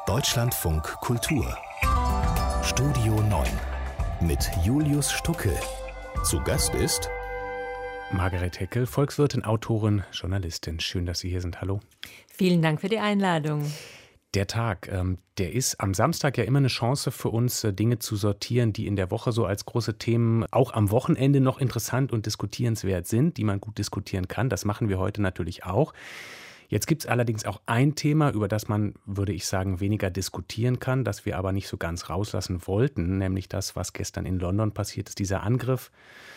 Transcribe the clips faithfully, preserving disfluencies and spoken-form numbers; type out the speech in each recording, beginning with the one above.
Deutschlandfunk Kultur Studio neun mit Julius Stucke. Zu Gast ist Margaret Heckel, Volkswirtin, Autorin, Journalistin. Schön, dass Sie hier sind. Hallo. Vielen Dank für die Einladung. Der Tag, ähm, der ist am Samstag ja immer eine Chance für uns, äh, Dinge zu sortieren, die in der Woche so als große Themen auch am Wochenende noch interessant und diskutierenswert sind, die man gut diskutieren kann. Das machen wir heute natürlich auch. Jetzt gibt es allerdings auch ein Thema, über das man, würde ich sagen, weniger diskutieren kann, das wir aber nicht so ganz rauslassen wollten, nämlich das, was gestern in London passiert ist, dieser Angriff.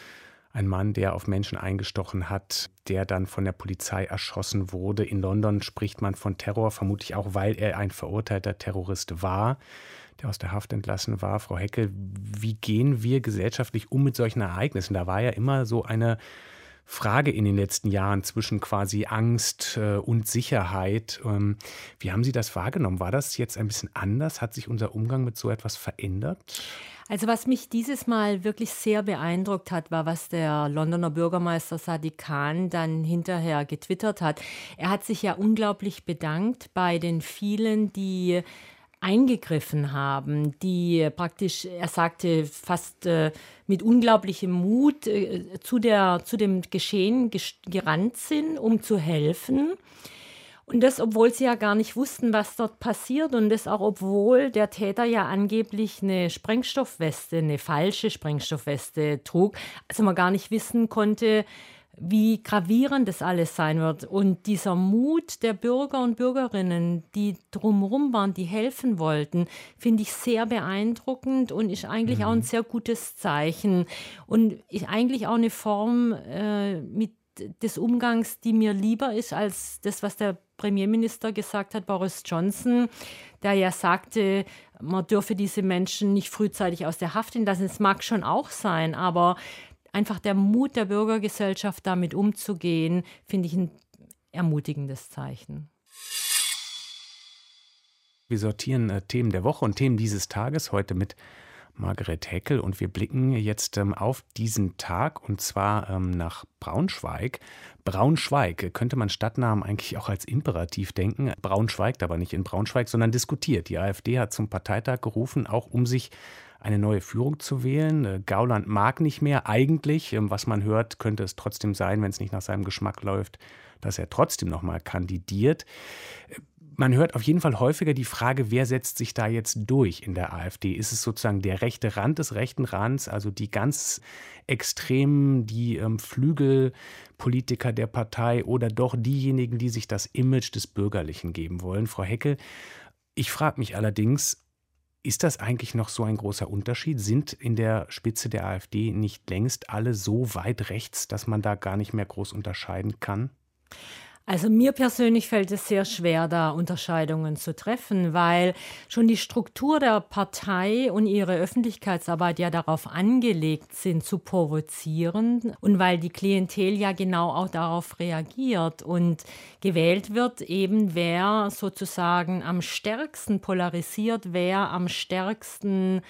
Ein Mann, der auf Menschen eingestochen hat, der dann von der Polizei erschossen wurde. In London spricht man von Terror, vermutlich auch, weil er ein verurteilter Terrorist war, der aus der Haft entlassen war. Frau Heckel, wie gehen wir gesellschaftlich um mit solchen Ereignissen? Da war ja immer so eine Frage in den letzten Jahren zwischen quasi Angst äh, und Sicherheit. Ähm, wie haben Sie das wahrgenommen? War das jetzt ein bisschen anders? Hat sich unser Umgang mit so etwas verändert? Also was mich dieses Mal wirklich sehr beeindruckt hat, war, was der Londoner Bürgermeister Sadiq Khan dann hinterher getwittert hat. Er hat sich ja unglaublich bedankt bei den vielen, die eingegriffen haben, die praktisch, er sagte, fast äh, mit unglaublichem Mut äh, zu, der, zu dem Geschehen ges- gerannt sind, um zu helfen. Und das, obwohl sie ja gar nicht wussten, was dort passiert. Und das auch, obwohl der Täter ja angeblich eine Sprengstoffweste, eine falsche Sprengstoffweste trug. Also man gar nicht wissen konnte, wie gravierend das alles sein wird. Und dieser Mut der Bürger und Bürgerinnen, die drumherum waren, die helfen wollten, finde ich sehr beeindruckend und ist eigentlich mhm. auch ein sehr gutes Zeichen. Und ist eigentlich auch eine Form äh, mit des Umgangs, die mir lieber ist als das, was der Premierminister gesagt hat, Boris Johnson, der ja sagte, man dürfe diese Menschen nicht frühzeitig aus der Haft entlassen. Das mag schon auch sein, aber einfach der Mut der Bürgergesellschaft, damit umzugehen, finde ich ein ermutigendes Zeichen. Wir sortieren äh, Themen der Woche und Themen dieses Tages heute mit Margaret Heckel und wir blicken jetzt ähm, auf diesen Tag und zwar ähm, nach Braunschweig. Braunschweig, könnte man Stadtnamen eigentlich auch als Imperativ denken. Braunschweigt aber nicht in Braunschweig, sondern diskutiert. Die AfD hat zum Parteitag gerufen, auch um sich eine neue Führung zu wählen. Gauland mag nicht mehr eigentlich. Was man hört, könnte es trotzdem sein, wenn es nicht nach seinem Geschmack läuft, dass er trotzdem noch mal kandidiert. Man hört auf jeden Fall häufiger die Frage, wer setzt sich da jetzt durch in der AfD? Ist es sozusagen der rechte Rand des rechten Rands, also die ganz Extremen, die ähm, Flügelpolitiker der Partei oder doch diejenigen, die sich das Image des Bürgerlichen geben wollen? Frau Heckel, ich frage mich allerdings, ist das eigentlich noch so ein großer Unterschied? Sind in der Spitze der AfD nicht längst alle so weit rechts, dass man da gar nicht mehr groß unterscheiden kann? Also mir persönlich fällt es sehr schwer, da Unterscheidungen zu treffen, weil schon die Struktur der Partei und ihre Öffentlichkeitsarbeit ja darauf angelegt sind, zu provozieren und weil die Klientel ja genau auch darauf reagiert und gewählt wird eben, wer sozusagen am stärksten polarisiert, wer am stärksten,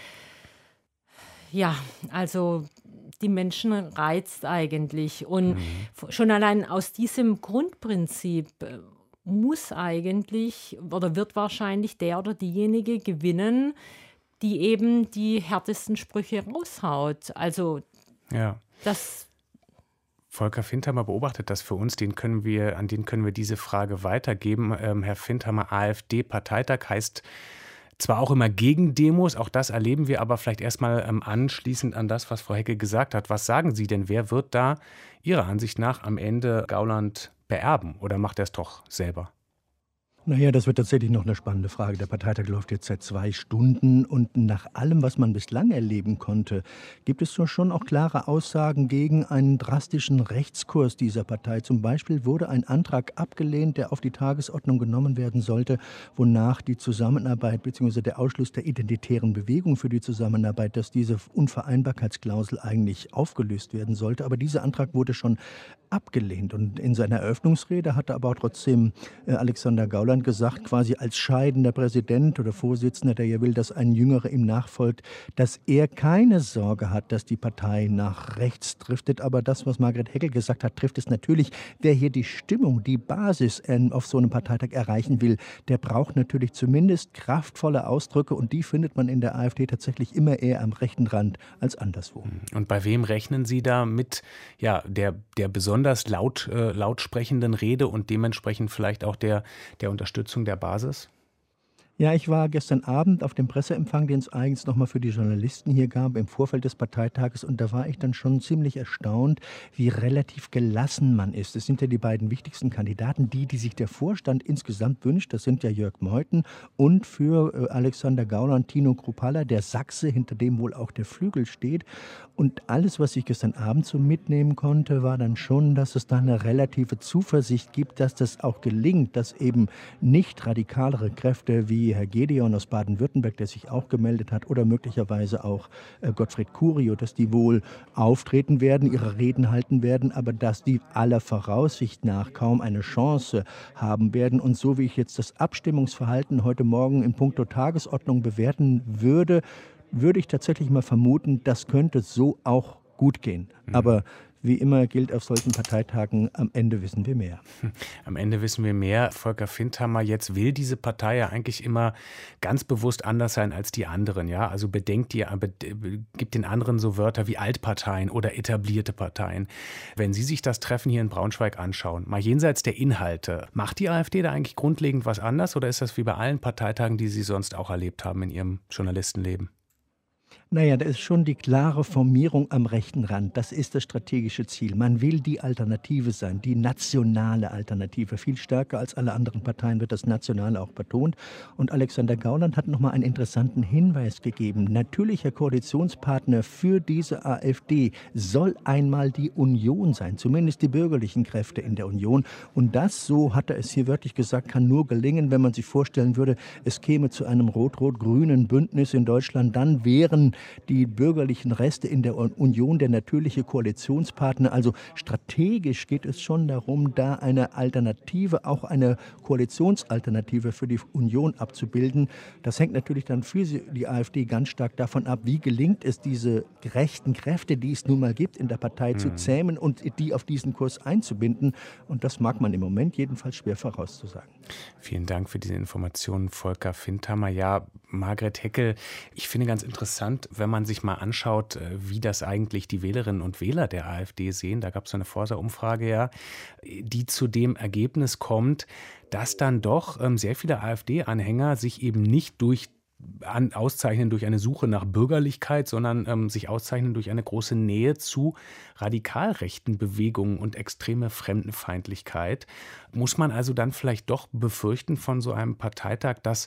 ja, also die Menschen reizt eigentlich. Und mhm. schon allein aus diesem Grundprinzip muss eigentlich oder wird wahrscheinlich der oder diejenige gewinnen, die eben die härtesten Sprüche raushaut. Also ja. das. Volker Findhammer beobachtet das für uns, den können wir, an den können wir diese Frage weitergeben. Ähm, Herr Findhammer, AfD-Parteitag heißt zwar auch immer gegen Demos, auch das erleben wir, aber vielleicht erstmal ähm, anschließend an das, was Frau Heckel gesagt hat. Was sagen Sie denn, wer wird da Ihrer Ansicht nach am Ende Gauland beerben oder macht er es doch selber? Naja, das wird tatsächlich noch eine spannende Frage. Der Parteitag läuft jetzt seit zwei Stunden und nach allem, was man bislang erleben konnte, gibt es schon auch klare Aussagen gegen einen drastischen Rechtskurs dieser Partei. Zum Beispiel wurde ein Antrag abgelehnt, der auf die Tagesordnung genommen werden sollte, wonach die Zusammenarbeit bzw. der Ausschluss der identitären Bewegung für die Zusammenarbeit, dass diese Unvereinbarkeitsklausel eigentlich aufgelöst werden sollte. Aber dieser Antrag wurde schon abgelehnt und in seiner Eröffnungsrede hatte aber auch trotzdem äh, Alexander Gauland Gauland gesagt, quasi als scheidender Präsident oder Vorsitzender, der ja will, dass ein Jüngerer ihm nachfolgt, dass er keine Sorge hat, dass die Partei nach rechts driftet. Aber das, was Margret Heckel gesagt hat, trifft es natürlich. Wer hier die Stimmung, die Basis auf so einem Parteitag erreichen will, der braucht natürlich zumindest kraftvolle Ausdrücke und die findet man in der AfD tatsächlich immer eher am rechten Rand als anderswo. Und bei wem rechnen Sie da mit ja, der, der besonders laut, äh, laut sprechenden Rede und dementsprechend vielleicht auch der, der Unterstützung der Basis? Ja, ich war gestern Abend auf dem Presseempfang, den es eigens nochmal für die Journalisten hier gab, im Vorfeld des Parteitages. Und da war ich dann schon ziemlich erstaunt, wie relativ gelassen man ist. Es sind ja die beiden wichtigsten Kandidaten, die, die sich der Vorstand insgesamt wünscht. Das sind ja Jörg Meuthen und für äh, Alexander Gauland Tino Kruppalla, der Sachse, hinter dem wohl auch der Flügel steht. Und alles, was ich gestern Abend so mitnehmen konnte, war dann schon, dass es da eine relative Zuversicht gibt, dass das auch gelingt, dass eben nicht radikalere Kräfte wie Herr Gedeon aus Baden-Württemberg, der sich auch gemeldet hat, oder möglicherweise auch äh, Gottfried Curio, dass die wohl auftreten werden, ihre Reden halten werden, aber dass die aller Voraussicht nach kaum eine Chance haben werden. Und so wie ich jetzt das Abstimmungsverhalten heute Morgen in puncto Tagesordnung bewerten würde, würde ich tatsächlich mal vermuten, das könnte so auch gut gehen. Mhm. Aber wie immer gilt auf solchen Parteitagen, am Ende wissen wir mehr. Am Ende wissen wir mehr. Volker Findhammer, jetzt will diese Partei ja eigentlich immer ganz bewusst anders sein als die anderen. Ja? Also bedenkt ihr, gibt den anderen so Wörter wie Altparteien oder etablierte Parteien. Wenn Sie sich das Treffen hier in Braunschweig anschauen, mal jenseits der Inhalte, macht die AfD da eigentlich grundlegend was anders oder ist das wie bei allen Parteitagen, die Sie sonst auch erlebt haben in Ihrem Journalistenleben? Naja, da ist schon die klare Formierung am rechten Rand. Das ist das strategische Ziel. Man will die Alternative sein, die nationale Alternative. Viel stärker als alle anderen Parteien wird das Nationale auch betont. Und Alexander Gauland hat noch mal einen interessanten Hinweis gegeben. Natürlicher Koalitionspartner für diese AfD soll einmal die Union sein, zumindest die bürgerlichen Kräfte in der Union. Und das, so hat er es hier wörtlich gesagt, kann nur gelingen, wenn man sich vorstellen würde, es käme zu einem rot-rot-grünen Bündnis in Deutschland. Dann wären die bürgerlichen Reste in der Union der natürliche Koalitionspartner. Also strategisch geht es schon darum, da eine Alternative, auch eine Koalitionsalternative für die Union abzubilden. Das hängt natürlich dann für die AfD ganz stark davon ab, wie gelingt es, diese rechten Kräfte, die es nun mal gibt in der Partei, mhm. zu zähmen und die auf diesen Kurs einzubinden. Und das mag man im Moment jedenfalls schwer vorauszusagen. Vielen Dank für diese Informationen, Volker Findhammer. Ja, Margret Heckel, ich finde ganz interessant, wenn man sich mal anschaut, wie das eigentlich die Wählerinnen und Wähler der AfD sehen. Da gab es so eine Forsa-Umfrage, ja, die zu dem Ergebnis kommt, dass dann doch ähm, sehr viele AfD-Anhänger sich eben nicht durch An, auszeichnen durch eine Suche nach Bürgerlichkeit, sondern ähm, sich auszeichnen durch eine große Nähe zu radikal rechten Bewegungen und extreme Fremdenfeindlichkeit. Muss man also dann vielleicht doch befürchten von so einem Parteitag, dass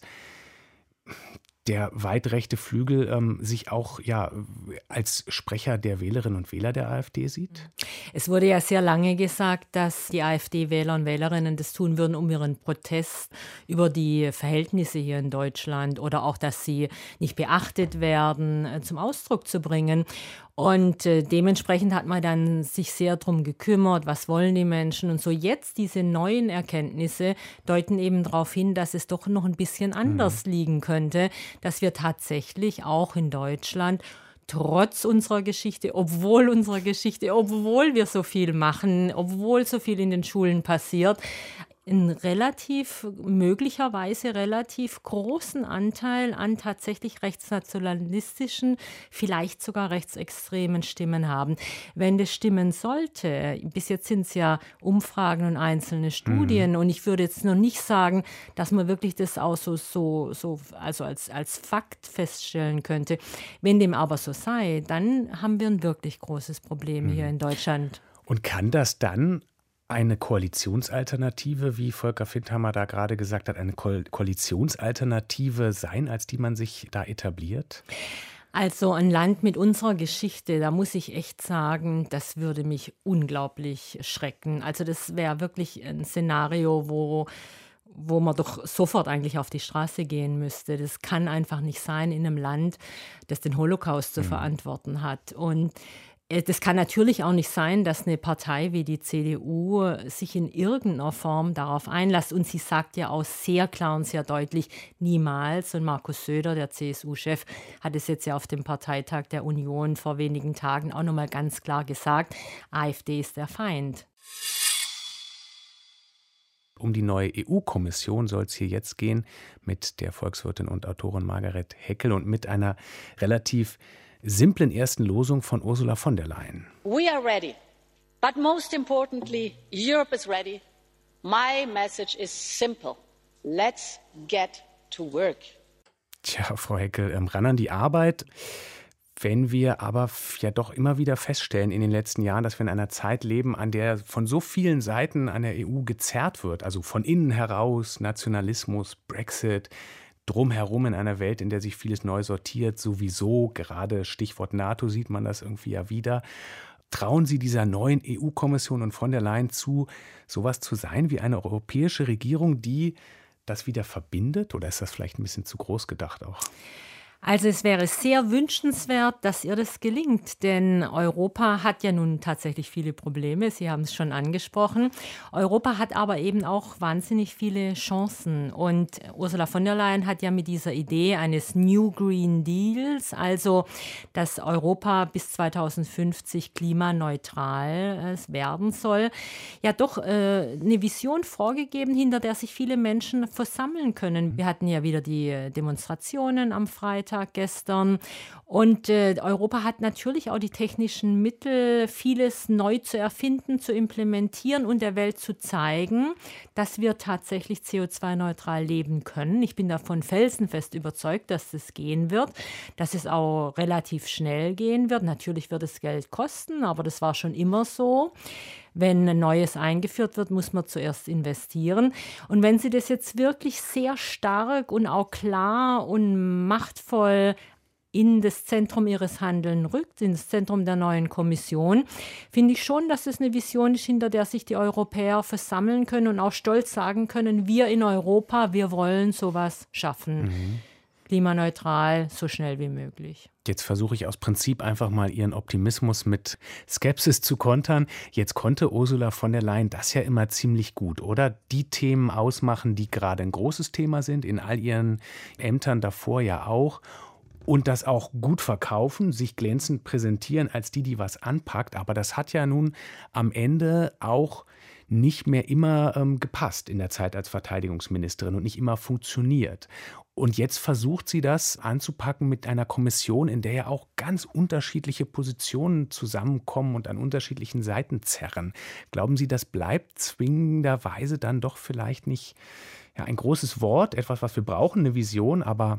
der weit rechte Flügel ähm, sich auch ja als Sprecher der Wählerinnen und Wähler der AfD sieht? Es wurde ja sehr lange gesagt, dass die AfD-Wähler und Wählerinnen das tun würden, um ihren Protest über die Verhältnisse hier in Deutschland oder auch, dass sie nicht beachtet werden, zum Ausdruck zu bringen. Und äh, dementsprechend hat man dann sich sehr darum gekümmert, was wollen die Menschen und so. Jetzt diese neuen Erkenntnisse deuten eben darauf hin, dass es doch noch ein bisschen anders mhm. liegen könnte, dass wir tatsächlich auch in Deutschland trotz unserer Geschichte, obwohl unserer Geschichte, obwohl wir so viel machen, obwohl so viel in den Schulen passiert, einen relativ, möglicherweise relativ großen Anteil an tatsächlich rechtsnationalistischen, vielleicht sogar rechtsextremen Stimmen haben. Wenn das stimmen sollte, bis jetzt sind es ja Umfragen und einzelne Studien mhm. und ich würde jetzt noch nicht sagen, dass man wirklich das auch so, so, so also als, als Fakt feststellen könnte. Wenn dem aber so sei, dann haben wir ein wirklich großes Problem mhm. hier in Deutschland. Und kann das dann eine Koalitionsalternative, wie Volker Findhammer da gerade gesagt hat, eine Ko- Koalitionsalternative sein, als die man sich da etabliert? Also ein Land mit unserer Geschichte, da muss ich echt sagen, das würde mich unglaublich schrecken. Also das wäre wirklich ein Szenario, wo wo man doch sofort eigentlich auf die Straße gehen müsste. Das kann einfach nicht sein in einem Land, das den Holocaust zu mhm. verantworten hat. Und Das kann natürlich auch nicht sein, dass eine Partei wie die C D U sich in irgendeiner Form darauf einlässt. Und sie sagt ja auch sehr klar und sehr deutlich, niemals. Und Markus Söder, der C S U-Chef, hat es jetzt ja auf dem Parteitag der Union vor wenigen Tagen auch nochmal ganz klar gesagt, AfD ist der Feind. Um die neue E U-Kommission soll es hier jetzt gehen mit der Volkswirtin und Autorin Margrethe Heckel und mit einer relativ simplen ersten Losung von Ursula von der Leyen. We are ready, but most importantly, Europe is ready. My message is simple. Let's get to work. Tja, Frau Heckel, ähm, ran an die Arbeit. Wenn wir aber ja doch immer wieder feststellen in den letzten Jahren, dass wir in einer Zeit leben, an der von so vielen Seiten an der E U gezerrt wird, also von innen heraus, Nationalismus, Brexit, drumherum in einer Welt, in der sich vieles neu sortiert, sowieso, gerade Stichwort NATO sieht man das irgendwie ja wieder. Trauen Sie dieser neuen E U-Kommission und von der Leyen zu, sowas zu sein wie eine europäische Regierung, die das wieder verbindet? Oder ist das vielleicht ein bisschen zu groß gedacht auch? Also es wäre sehr wünschenswert, dass ihr das gelingt, denn Europa hat ja nun tatsächlich viele Probleme, Sie haben es schon angesprochen. Europa hat aber eben auch wahnsinnig viele Chancen und Ursula von der Leyen hat ja mit dieser Idee eines New Green Deals, also dass Europa bis zweitausendfünfzig klimaneutral äh, werden soll, ja doch äh, eine Vision vorgegeben, hinter der sich viele Menschen versammeln können. Wir hatten ja wieder die Demonstrationen am Freitag gestern. Und äh, Europa hat natürlich auch die technischen Mittel, vieles neu zu erfinden, zu implementieren und der Welt zu zeigen, dass wir tatsächlich C O zwei neutral leben können. Ich bin davon felsenfest überzeugt, dass das gehen wird, dass es auch relativ schnell gehen wird. Natürlich wird es Geld kosten, aber das war schon immer so. Wenn ein Neues eingeführt wird, muss man zuerst investieren. Und wenn Sie das jetzt wirklich sehr stark und auch klar und machtvoll in das Zentrum ihres Handelns rückt, in das Zentrum der neuen Kommission, finde ich schon, dass es eine Vision ist, hinter der sich die Europäer versammeln können und auch stolz sagen können, wir in Europa, wir wollen sowas schaffen. Mhm. Klimaneutral, so schnell wie möglich. Jetzt versuche ich aus Prinzip einfach mal Ihren Optimismus mit Skepsis zu kontern. Jetzt konnte Ursula von der Leyen das ja immer ziemlich gut, oder? Die Themen ausmachen, die gerade ein großes Thema sind, in all ihren Ämtern davor ja auch. Und das auch gut verkaufen, sich glänzend präsentieren als die, die was anpackt. Aber das hat ja nun am Ende auch nicht mehr immer ähm, gepasst in der Zeit als Verteidigungsministerin und nicht immer funktioniert. Und jetzt versucht sie das anzupacken mit einer Kommission, in der ja auch ganz unterschiedliche Positionen zusammenkommen und an unterschiedlichen Seiten zerren. Glauben Sie, das bleibt zwingenderweise dann doch vielleicht nicht ja, ein großes Wort, etwas, was wir brauchen, eine Vision, aber...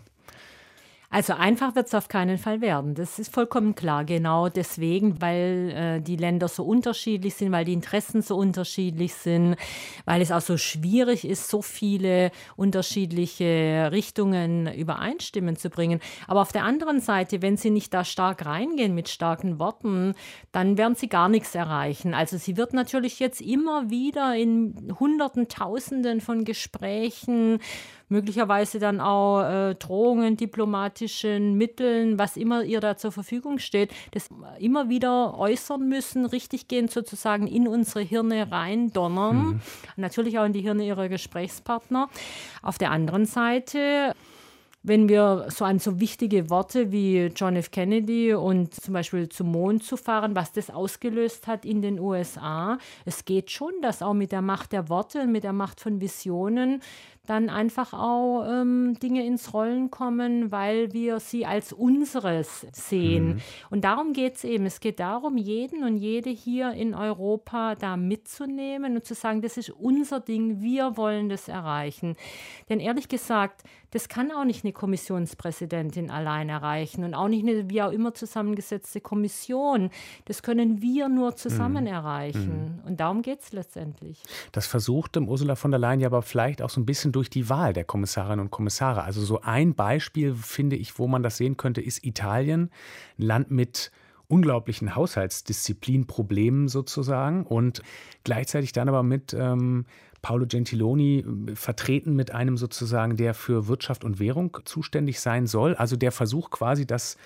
Also einfach wird es auf keinen Fall werden. Das ist vollkommen klar. Genau deswegen, weil äh, die Länder so unterschiedlich sind, weil die Interessen so unterschiedlich sind, weil es auch so schwierig ist, so viele unterschiedliche Richtungen übereinstimmen zu bringen. Aber auf der anderen Seite, wenn sie nicht da stark reingehen mit starken Worten, dann werden sie gar nichts erreichen. Also sie wird natürlich jetzt immer wieder in Hunderten, Tausenden von Gesprächen, möglicherweise dann auch äh, Drohungen, diplomatischen Mitteln, was immer ihr da zur Verfügung steht, das immer wieder äußern müssen, richtig gehen, sozusagen in unsere Hirne reindonnern. Mhm. Natürlich auch in die Hirne ihrer Gesprächspartner. Auf der anderen Seite, wenn wir so an so wichtige Worte wie John F. Kennedy und zum Beispiel zum Mond zu fahren, was das ausgelöst hat in den U S A, es geht schon, dass auch mit der Macht der Worte, mit der Macht von Visionen dann einfach auch ähm, Dinge ins Rollen kommen, weil wir sie als unseres sehen. Mhm. Und darum geht es eben. Es geht darum, jeden und jede hier in Europa da mitzunehmen und zu sagen, das ist unser Ding, wir wollen das erreichen. Denn ehrlich gesagt, das kann auch nicht eine Kommissionspräsidentin allein erreichen und auch nicht eine wie auch immer zusammengesetzte Kommission. Das können wir nur zusammen mhm. erreichen. Und darum geht es letztendlich. Das versuchte Ursula von der Leyen ja aber vielleicht auch so ein bisschen durch die Wahl der Kommissarinnen und Kommissare. Also so ein Beispiel, finde ich, wo man das sehen könnte, ist Italien. Ein Land mit unglaublichen Haushaltsdisziplinproblemen sozusagen und gleichzeitig dann aber mit ähm, Paolo Gentiloni vertreten mit einem sozusagen, der für Wirtschaft und Währung zuständig sein soll. Also der Versuch quasi, das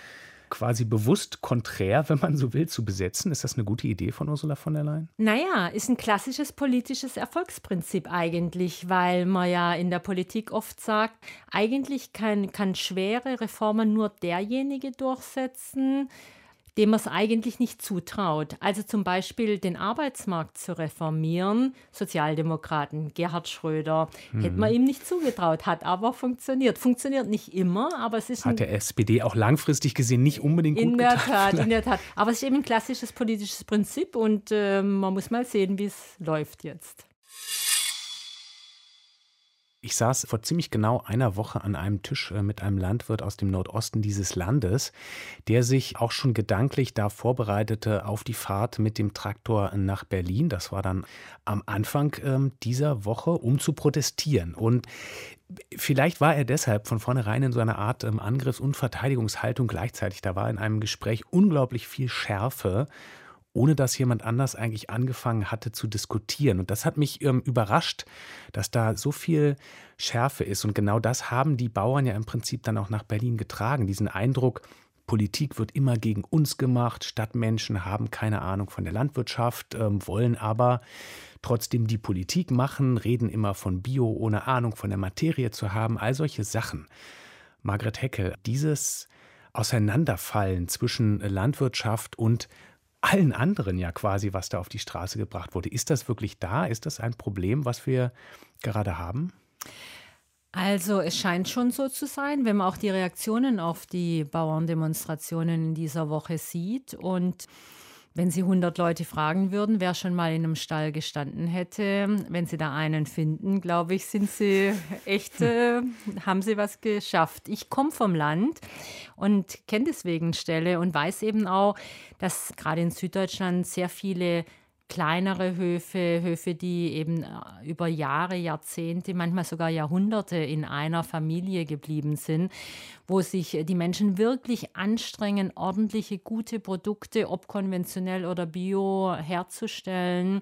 quasi bewusst konträr, wenn man so will, zu besetzen. Ist das eine gute Idee von Ursula von der Leyen? Naja, ist ein klassisches politisches Erfolgsprinzip eigentlich, weil man ja in der Politik oft sagt, eigentlich kann, kann schwere Reformen nur derjenige durchsetzen, dem man es eigentlich nicht zutraut. Also zum Beispiel den Arbeitsmarkt zu reformieren. Sozialdemokraten, Gerhard Schröder, mhm. hätte man ihm nicht zugetraut, hat aber funktioniert. Funktioniert nicht immer, aber es ist... Hat der S P D auch langfristig gesehen nicht unbedingt gut in der getan. Tat, in der Tat. Aber es ist eben ein klassisches politisches Prinzip und äh, man muss mal sehen, wie es läuft jetzt. Ich saß vor ziemlich genau einer Woche an einem Tisch mit einem Landwirt aus dem Nordosten dieses Landes, der sich auch schon gedanklich da vorbereitete auf die Fahrt mit dem Traktor nach Berlin. Das war dann am Anfang äh, dieser Woche, um zu protestieren. Und vielleicht war er deshalb von vornherein in so einer Art ähm, Angriffs- und Verteidigungshaltung gleichzeitig. Da war in einem Gespräch unglaublich viel Schärfe, ohne dass jemand anders eigentlich angefangen hatte zu diskutieren. Und das hat mich ähm, überrascht, dass da so viel Schärfe ist. Und genau das haben die Bauern ja im Prinzip dann auch nach Berlin getragen. Diesen Eindruck, Politik wird immer gegen uns gemacht, Stadtmenschen haben keine Ahnung von der Landwirtschaft, ähm, wollen aber trotzdem die Politik machen, reden immer von Bio, ohne Ahnung von der Materie zu haben, all solche Sachen. Margret Heckel, dieses Auseinanderfallen zwischen Landwirtschaft und allen anderen ja quasi, was da auf die Straße gebracht wurde. Ist das wirklich da? Ist das ein Problem, was wir gerade haben? Also es scheint schon so zu sein, wenn man auch die Reaktionen auf die Bauerndemonstrationen in dieser Woche sieht. Und wenn Sie hundert Leute fragen würden, wer schon mal in einem Stall gestanden hätte, wenn Sie da einen finden, glaube ich, sind Sie echt, äh, haben Sie was geschafft. Ich komme vom Land und kenne deswegen Ställe und weiß eben auch, dass gerade in Süddeutschland sehr viele kleinere Höfe, Höfe, die eben über Jahre, Jahrzehnte, manchmal sogar Jahrhunderte in einer Familie geblieben sind, wo sich die Menschen wirklich anstrengen, ordentliche, gute Produkte, ob konventionell oder bio, herzustellen.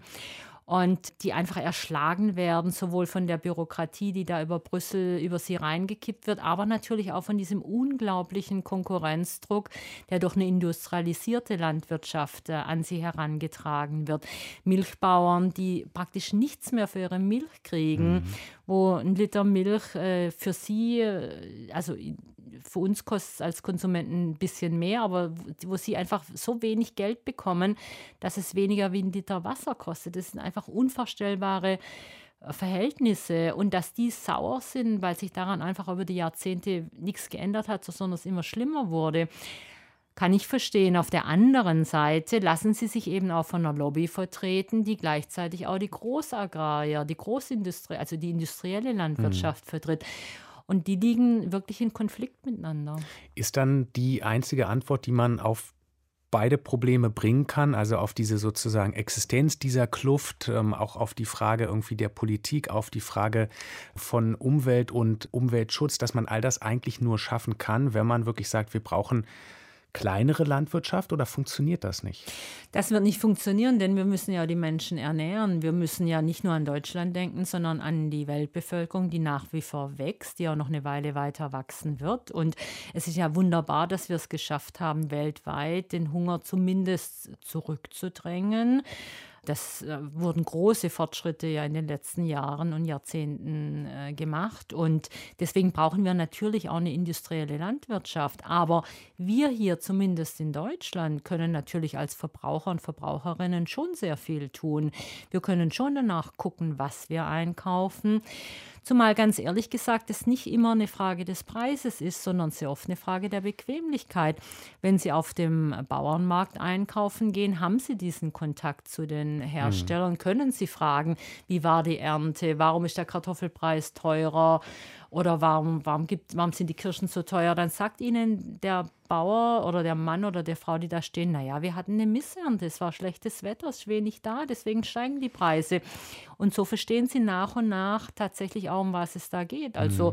Und die einfach erschlagen werden, sowohl von der Bürokratie, die da über Brüssel, über sie reingekippt wird, aber natürlich auch von diesem unglaublichen Konkurrenzdruck, der durch eine industrialisierte Landwirtschaft äh, an sie herangetragen wird. Milchbauern, die praktisch nichts mehr für ihre Milch kriegen, mhm. wo ein Liter Milch äh, für sie, äh, also für uns kostet es als Konsumenten ein bisschen mehr, aber wo sie einfach so wenig Geld bekommen, dass es weniger wie ein Liter Wasser kostet. Das sind einfach unvorstellbare Verhältnisse. Und dass die sauer sind, weil sich daran einfach über die Jahrzehnte nichts geändert hat, sondern es immer schlimmer wurde, kann ich verstehen. Auf der anderen Seite lassen sie sich eben auch von einer Lobby vertreten, die gleichzeitig auch die Großagrarier, die Großindustrie, also die industrielle Landwirtschaft mhm. vertritt. Und die liegen wirklich in Konflikt miteinander. Ist dann die einzige Antwort, die man auf beide Probleme bringen kann, also auf diese sozusagen Existenz dieser Kluft, ähm, auch auf die Frage irgendwie der Politik, auf die Frage von Umwelt und Umweltschutz, dass man all das eigentlich nur schaffen kann, wenn man wirklich sagt, wir brauchen kleinere Landwirtschaft, oder funktioniert das nicht? Das wird nicht funktionieren, denn wir müssen ja die Menschen ernähren. Wir müssen ja nicht nur an Deutschland denken, sondern an die Weltbevölkerung, die nach wie vor wächst, die auch noch eine Weile weiter wachsen wird. Und es ist ja wunderbar, dass wir es geschafft haben, weltweit den Hunger zumindest zurückzudrängen. Das äh, wurden große Fortschritte ja in den letzten Jahren und Jahrzehnten äh, gemacht. Und deswegen brauchen wir natürlich auch eine industrielle Landwirtschaft. Aber wir hier zumindest in Deutschland können natürlich als Verbraucher und Verbraucherinnen schon sehr viel tun. Wir können schon danach gucken, was wir einkaufen. Zumal ganz ehrlich gesagt, es nicht immer eine Frage des Preises ist, sondern sehr oft eine Frage der Bequemlichkeit. Wenn Sie auf dem Bauernmarkt einkaufen gehen, haben Sie diesen Kontakt zu den Herstellern, mhm. können Sie fragen, wie war die Ernte, warum ist der Kartoffelpreis teurer oder warum, warum, gibt, warum sind die Kirschen so teuer? Dann sagt Ihnen der Bauer oder der Mann oder der Frau, die da stehen, naja, wir hatten eine Missernte, es war schlechtes Wetter, es ist wenig da, deswegen steigen die Preise. Und so verstehen Sie nach und nach tatsächlich auch, um was es da geht. Also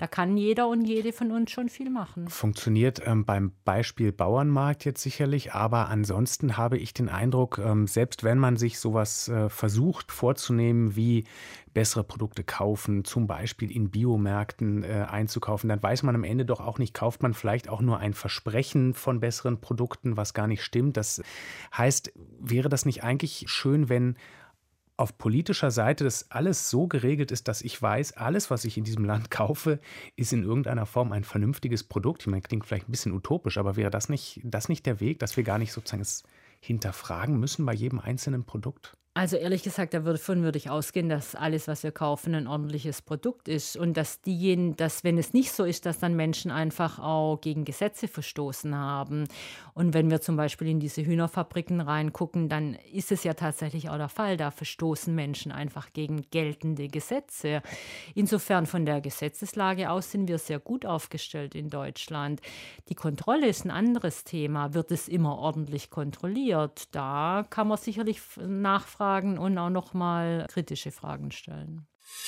da kann jeder und jede von uns schon viel machen. Funktioniert ähm, beim Beispiel Bauernmarkt jetzt sicherlich, aber ansonsten habe ich den Eindruck, ähm, selbst wenn man sich sowas äh, versucht vorzunehmen, wie bessere Produkte kaufen, zum Beispiel in Biomärkten äh, einzukaufen, dann weiß man am Ende doch auch nicht, kauft man vielleicht auch nur ein Versprechen von besseren Produkten, was gar nicht stimmt. Das heißt, wäre das nicht eigentlich schön, wenn auf politischer Seite das alles so geregelt ist, dass ich weiß, alles, was ich in diesem Land kaufe, ist in irgendeiner Form ein vernünftiges Produkt. Ich meine, klingt vielleicht ein bisschen utopisch, aber wäre das nicht, das nicht der Weg, dass wir gar nicht sozusagen es hinterfragen müssen bei jedem einzelnen Produkt? Also ehrlich gesagt, davon würde ich ausgehen, dass alles, was wir kaufen, ein ordentliches Produkt ist und dass diejenigen, dass wenn es nicht so ist, dass dann Menschen einfach auch gegen Gesetze verstoßen haben. Und wenn wir zum Beispiel in diese Hühnerfabriken reingucken, dann ist es ja tatsächlich auch der Fall, da verstoßen Menschen einfach gegen geltende Gesetze. Insofern von der Gesetzeslage aus sind wir sehr gut aufgestellt in Deutschland. Die Kontrolle ist ein anderes Thema. Wird es immer ordentlich kontrolliert? Da kann man sicherlich nachfragen und auch noch mal kritische Fragen stellen.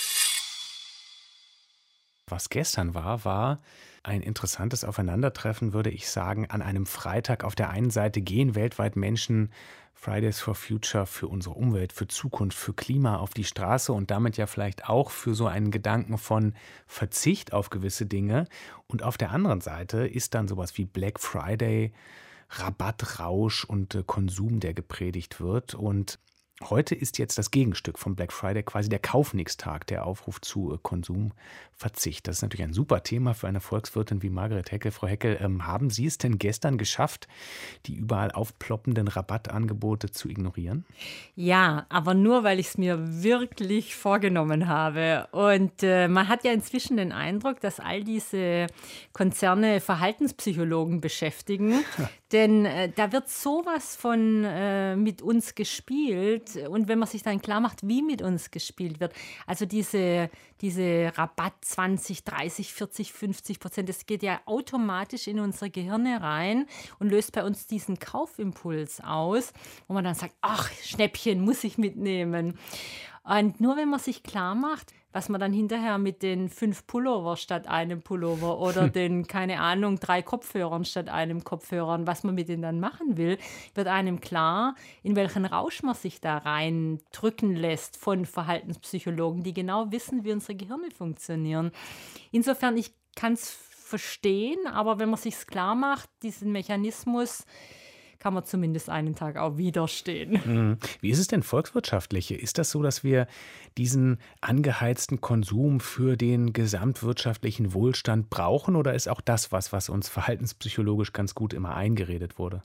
Was gestern war, war ein interessantes Aufeinandertreffen, würde ich sagen, an einem Freitag. Auf der einen Seite gehen weltweit Menschen Fridays for Future für unsere Umwelt, für Zukunft, für Klima auf die Straße und damit ja vielleicht auch für so einen Gedanken von Verzicht auf gewisse Dinge. Und auf der anderen Seite ist dann sowas wie Black Friday, Rabattrausch und äh, Konsum, der gepredigt wird. Und heute ist jetzt das Gegenstück vom Black Friday quasi der Kaufnix-Tag, der Aufruf zu Konsumverzicht. Das ist natürlich ein super Thema für eine Volkswirtin wie Margret Heckel. Frau Heckel, ähm, haben Sie es denn gestern geschafft, die überall aufploppenden Rabattangebote zu ignorieren? Ja, aber nur, weil ich es mir wirklich vorgenommen habe. Und äh, man hat ja inzwischen den Eindruck, dass all diese Konzerne Verhaltenspsychologen beschäftigen. Denn äh, da wird sowas von äh, mit uns gespielt. Und wenn man sich dann klar macht, wie mit uns gespielt wird, also diese, diese Rabatt zwanzig, dreißig, vierzig, fünfzig Prozent, das geht ja automatisch in unsere Gehirne rein und löst bei uns diesen Kaufimpuls aus, wo man dann sagt, ach, Schnäppchen muss ich mitnehmen. Und nur wenn man sich klar macht, was man dann hinterher mit den fünf Pullover statt einem Pullover oder den, keine Ahnung, drei Kopfhörern statt einem Kopfhörern, was man mit denen dann machen will, wird einem klar, in welchen Rausch man sich da reindrücken lässt von Verhaltenspsychologen, die genau wissen, wie unsere Gehirne funktionieren. Insofern, ich kann es verstehen, aber wenn man sich klar macht, diesen Mechanismus, kann man zumindest einen Tag auch widerstehen. Wie ist es denn volkswirtschaftlich? Ist das so, dass wir diesen angeheizten Konsum für den gesamtwirtschaftlichen Wohlstand brauchen? Oder ist auch das was, was uns verhaltenspsychologisch ganz gut immer eingeredet wurde?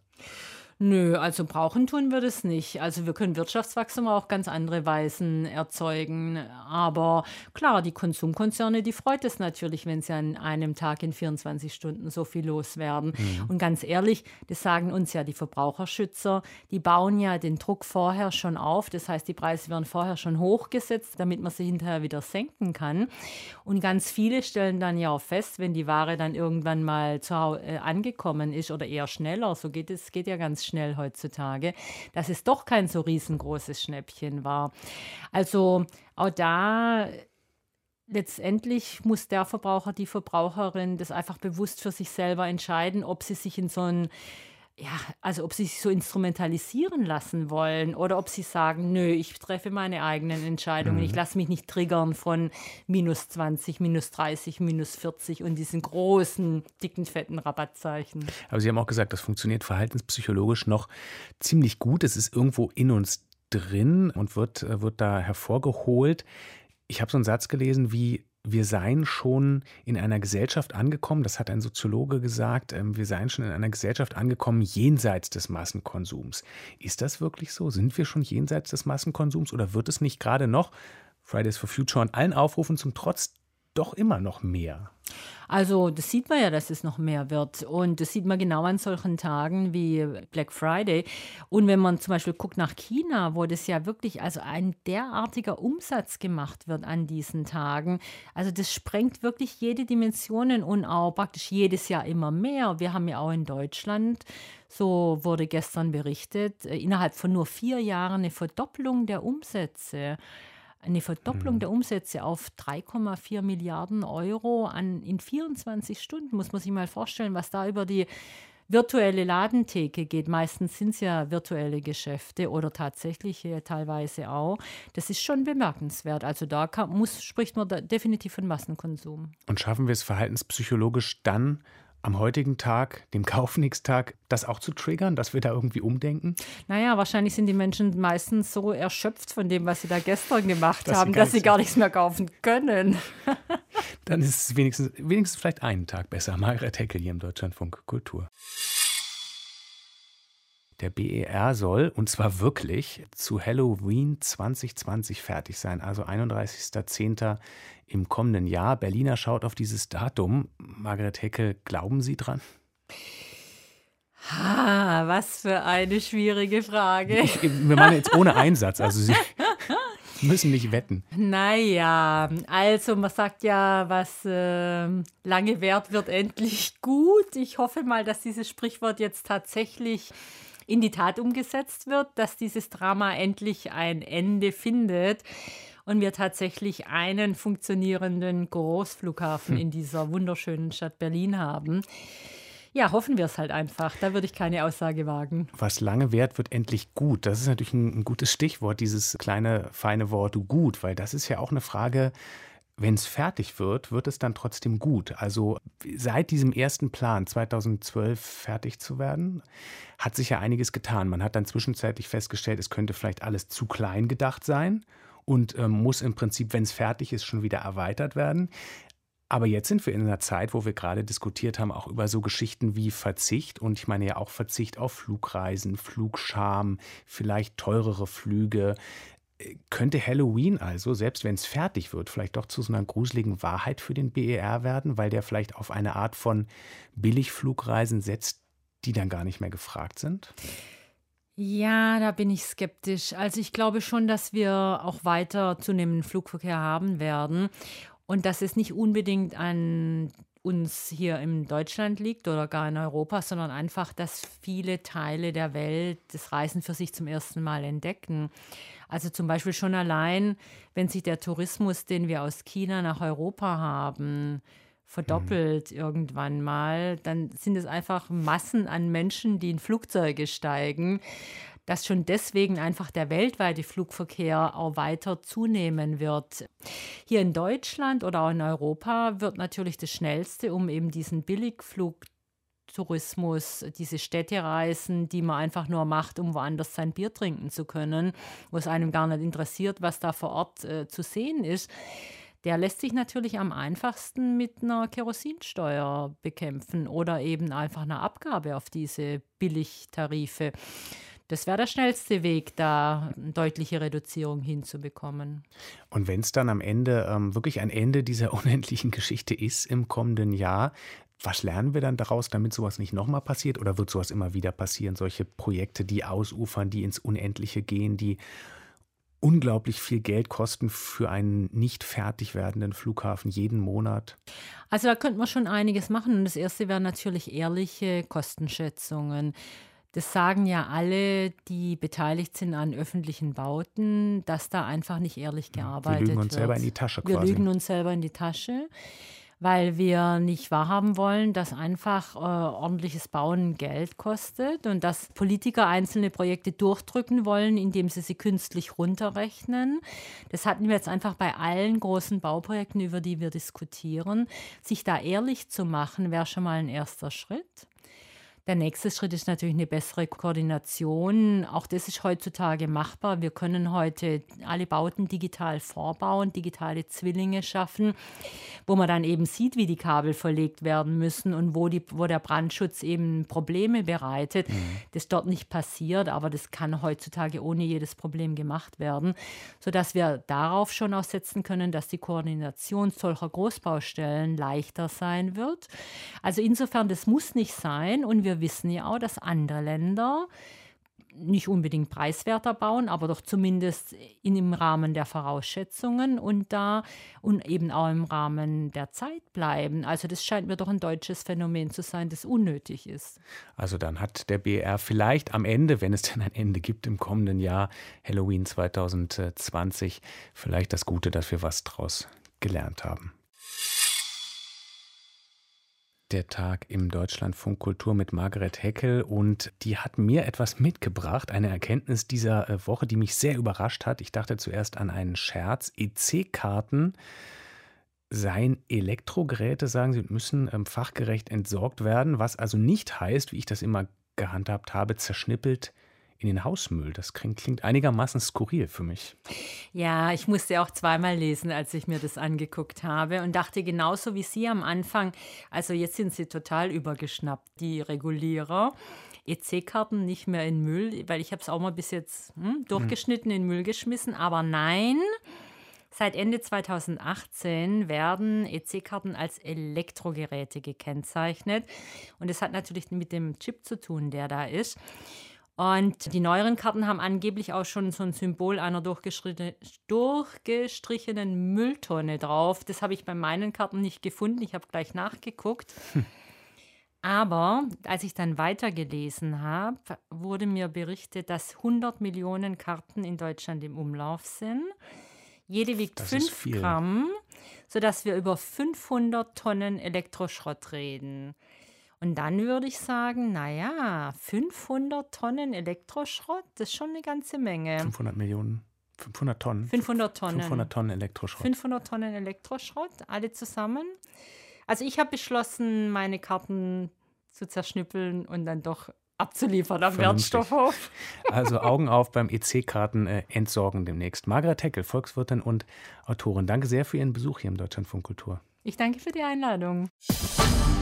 Nö, also brauchen tun wir das nicht. Also wir können Wirtschaftswachstum auf ganz andere Weisen erzeugen. Aber klar, die Konsumkonzerne, die freut es natürlich, wenn sie an einem Tag in vierundzwanzig Stunden so viel loswerden. Mhm. Und ganz ehrlich, das sagen uns ja die Verbraucherschützer, die bauen ja den Druck vorher schon auf. Das heißt, die Preise werden vorher schon hochgesetzt, damit man sie hinterher wieder senken kann. Und ganz viele stellen dann ja auch fest, wenn die Ware dann irgendwann mal zu Hause äh, angekommen ist oder eher schneller, so geht es, geht ja ganz schnell heutzutage, dass es doch kein so riesengroßes Schnäppchen war. Also auch da letztendlich muss der Verbraucher, die Verbraucherin das einfach bewusst für sich selber entscheiden, ob sie sich in so ein Ja, also ob sie sich so instrumentalisieren lassen wollen oder ob sie sagen, nö, ich treffe meine eigenen Entscheidungen, mhm. ich lasse mich nicht triggern von minus zwanzig, minus dreißig, minus vierzig und diesen großen, dicken, fetten Rabattzeichen. Aber Sie haben auch gesagt, das funktioniert verhaltenspsychologisch noch ziemlich gut. Es ist irgendwo in uns drin und wird, wird da hervorgeholt. Ich habe so einen Satz gelesen wie: Wir seien schon in einer Gesellschaft angekommen, das hat ein Soziologe gesagt, wir seien schon in einer Gesellschaft angekommen jenseits des Massenkonsums. Ist das wirklich so? Sind wir schon jenseits des Massenkonsums oder wird es nicht gerade noch, Fridays for Future und allen Aufrufen zum Trotz, doch immer noch mehr? Also das sieht man ja, dass es noch mehr wird und das sieht man genau an solchen Tagen wie Black Friday. Und wenn man zum Beispiel guckt nach China, wo das ja wirklich also ein derartiger Umsatz gemacht wird an diesen Tagen, also das sprengt wirklich jede Dimensionen und auch praktisch jedes Jahr immer mehr. Wir haben ja auch in Deutschland, so wurde gestern berichtet, innerhalb von nur vier Jahren eine Verdopplung der Umsätze. Eine Verdopplung der Umsätze auf drei Komma vier Milliarden Euro an, in vierundzwanzig Stunden, muss man sich mal vorstellen, was da über die virtuelle Ladentheke geht. Meistens sind es ja virtuelle Geschäfte oder tatsächliche teilweise auch. Das ist schon bemerkenswert. Also da kann, muss, spricht man da definitiv von Massenkonsum. Und schaffen wir es verhaltenspsychologisch dann am heutigen Tag, dem Kaufnickstag, das auch zu triggern, dass wir da irgendwie umdenken? Naja, wahrscheinlich sind die Menschen meistens so erschöpft von dem, was sie da gestern gemacht dass haben, sie dass sie gar nichts mehr kaufen können. Dann ist es wenigstens, wenigstens vielleicht einen Tag besser. Margret Heckel hier im Deutschlandfunk Kultur. Der B E R soll, und zwar wirklich, zu Halloween zwanzig zwanzig fertig sein, also einunddreißigster zehnter im kommenden Jahr. Berliner schaut auf dieses Datum. Margret Heckel, glauben Sie dran? Ha, was für eine schwierige Frage. Ich, wir machen jetzt ohne Einsatz, also Sie müssen nicht wetten. Naja, also man sagt ja, was äh, lange währt, wird endlich gut. Ich hoffe mal, dass dieses Sprichwort jetzt tatsächlich in die Tat umgesetzt wird, dass dieses Drama endlich ein Ende findet und wir tatsächlich einen funktionierenden Großflughafen hm. in dieser wunderschönen Stadt Berlin haben. Ja, hoffen wir es halt einfach. Da würde ich keine Aussage wagen. Was lange währt, wird endlich gut. Das ist natürlich ein, ein gutes Stichwort, dieses kleine, feine Wort gut, weil das ist ja auch eine Frage, wenn es fertig wird, wird es dann trotzdem gut. Also seit diesem ersten Plan, zweitausendzwölf fertig zu werden, hat sich ja einiges getan. Man hat dann zwischenzeitlich festgestellt, es könnte vielleicht alles zu klein gedacht sein und ähm, muss im Prinzip, wenn es fertig ist, schon wieder erweitert werden. Aber jetzt sind wir in einer Zeit, wo wir gerade diskutiert haben, auch über so Geschichten wie Verzicht. Und ich meine ja auch Verzicht auf Flugreisen, Flugscham, vielleicht teurere Flüge. Könnte Halloween also, selbst wenn es fertig wird, vielleicht doch zu so einer gruseligen Wahrheit für den B E R werden, weil der vielleicht auf eine Art von Billigflugreisen setzt, die dann gar nicht mehr gefragt sind? Ja, da bin ich skeptisch. Also ich glaube schon, dass wir auch weiter zunehmenden Flugverkehr haben werden und dass es nicht unbedingt an uns hier in Deutschland liegt oder gar in Europa, sondern einfach, dass viele Teile der Welt das Reisen für sich zum ersten Mal entdecken. Also zum Beispiel schon allein, wenn sich der Tourismus, den wir aus China nach Europa haben, verdoppelt mhm. irgendwann mal, dann sind es einfach Massen an Menschen, die in Flugzeuge steigen, dass schon deswegen einfach der weltweite Flugverkehr auch weiter zunehmen wird. Hier in Deutschland oder auch in Europa wird natürlich das Schnellste, um eben diesen Billigflugtourismus, diese Städtereisen, die man einfach nur macht, um woanders sein Bier trinken zu können, wo es einem gar nicht interessiert, was da vor Ort äh, zu sehen ist, der lässt sich natürlich am einfachsten mit einer Kerosinsteuer bekämpfen oder eben einfach einer Abgabe auf diese Billigtarife. Das wäre der schnellste Weg, da eine deutliche Reduzierung hinzubekommen. Und wenn es dann am Ende ähm, wirklich ein Ende dieser unendlichen Geschichte ist im kommenden Jahr, was lernen wir dann daraus, damit sowas nicht nochmal passiert? Oder wird sowas immer wieder passieren? Solche Projekte, die ausufern, die ins Unendliche gehen, die unglaublich viel Geld kosten für einen nicht fertig werdenden Flughafen jeden Monat? Also da könnte man schon einiges machen. Und das Erste wären natürlich ehrliche Kostenschätzungen. Das sagen ja alle, die beteiligt sind an öffentlichen Bauten, dass da einfach nicht ehrlich gearbeitet wird. Wir lügen uns wird. selber in die Tasche quasi. Wir lügen uns selber in die Tasche, weil wir nicht wahrhaben wollen, dass einfach äh, ordentliches Bauen Geld kostet und dass Politiker einzelne Projekte durchdrücken wollen, indem sie sie künstlich runterrechnen. Das hatten wir jetzt einfach bei allen großen Bauprojekten, über die wir diskutieren. Sich da ehrlich zu machen, wäre schon mal ein erster Schritt. Der nächste Schritt ist natürlich eine bessere Koordination. Auch das ist heutzutage machbar. Wir können heute alle Bauten digital vorbauen, digitale Zwillinge schaffen, wo man dann eben sieht, wie die Kabel verlegt werden müssen und wo, die, wo der Brandschutz eben Probleme bereitet. Mhm. Das dort nicht passiert, aber das kann heutzutage ohne jedes Problem gemacht werden, sodass wir darauf schon auch setzen können, dass die Koordination solcher Großbaustellen leichter sein wird. Also insofern, das muss nicht sein und wir wissen ja auch, dass andere Länder nicht unbedingt preiswerter bauen, aber doch zumindest in, im Rahmen der Vorausschätzungen und da und eben auch im Rahmen der Zeit bleiben. Also das scheint mir doch ein deutsches Phänomen zu sein, das unnötig ist. Also dann hat der B E R vielleicht am Ende, wenn es denn ein Ende gibt im kommenden Jahr, Halloween zwanzig zwanzig, vielleicht das Gute, dass wir was draus gelernt haben. Der Tag im Deutschlandfunk Kultur mit Margret Heckel und die hat mir etwas mitgebracht, eine Erkenntnis dieser Woche, die mich sehr überrascht hat. Ich dachte zuerst an einen Scherz. E C-Karten seien Elektrogeräte, sagen sie, müssen ähm, fachgerecht entsorgt werden, was also nicht heißt, wie ich das immer gehandhabt habe, zerschnippelt in den Hausmüll. Das klingt, klingt einigermaßen skurril für mich. Ja, ich musste auch zweimal lesen, als ich mir das angeguckt habe und dachte genauso wie Sie am Anfang, also jetzt sind sie total übergeschnappt, die Regulierer. E C-Karten nicht mehr in Müll, weil ich habe es auch mal bis jetzt hm, durchgeschnitten, in Müll geschmissen, aber nein, seit Ende zweitausendachtzehn werden E C-Karten als Elektrogeräte gekennzeichnet und das hat natürlich mit dem Chip zu tun, der da ist. Und die neueren Karten haben angeblich auch schon so ein Symbol einer durchgestrichenen Mülltonne drauf. Das habe ich bei meinen Karten nicht gefunden. Ich habe gleich nachgeguckt. Hm. Aber als ich dann weitergelesen habe, wurde mir berichtet, dass hundert Millionen Karten in Deutschland im Umlauf sind. Jede wiegt fünf Gramm, sodass wir über fünfhundert Tonnen Elektroschrott reden. Und dann würde ich sagen, naja, fünfhundert Tonnen Elektroschrott, das ist schon eine ganze Menge. fünfhundert Millionen, fünfhundert Tonnen. fünfhundert Tonnen. fünfhundert Tonnen Elektroschrott. fünfhundert Tonnen Elektroschrott, alle zusammen. Also ich habe beschlossen, meine Karten zu zerschnippeln und dann doch abzuliefern am Wertstoffhof. Also Augen auf beim E C-Karten äh, entsorgen demnächst. Margret Heckel, Volkswirtin und Autorin, danke sehr für Ihren Besuch hier im Deutschlandfunk Kultur. Ich danke für die Einladung.